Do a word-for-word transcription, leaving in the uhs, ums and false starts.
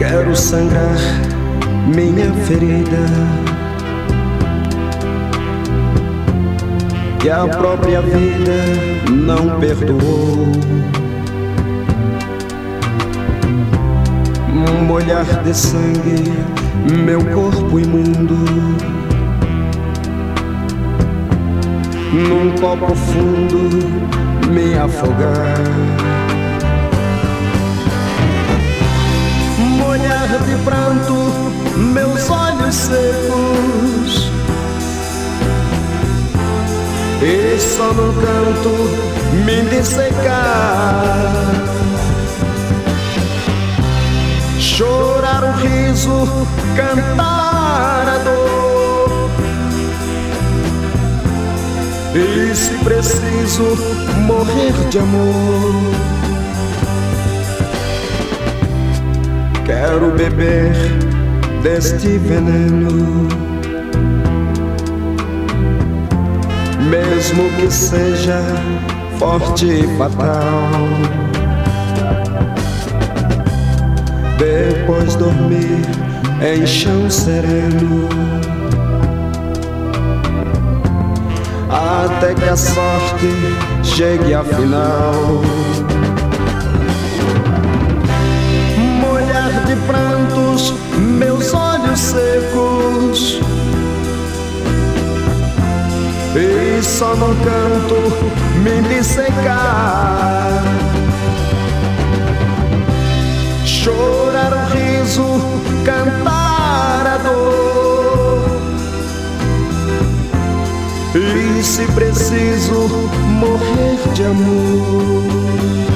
Quero sangrar minha ferida, que a própria vida não perdoou. Molhar de sangue meu corpo imundo, num copo fundo me afogar. Molhar de pranto meus olhos secos, e só num canto me dissecar. Chorar o riso, cantar a dor, e se preciso morrer de amor. Quero beber deste veneno, mesmo que seja forte e fatal. Depois dormir em chão sereno, até que a sorte chegue afinal. Molhar de prantos meus olhos secos, e só num canto me dissecar. Chorar o riso, cantar a dor, e se preciso morrer de amor.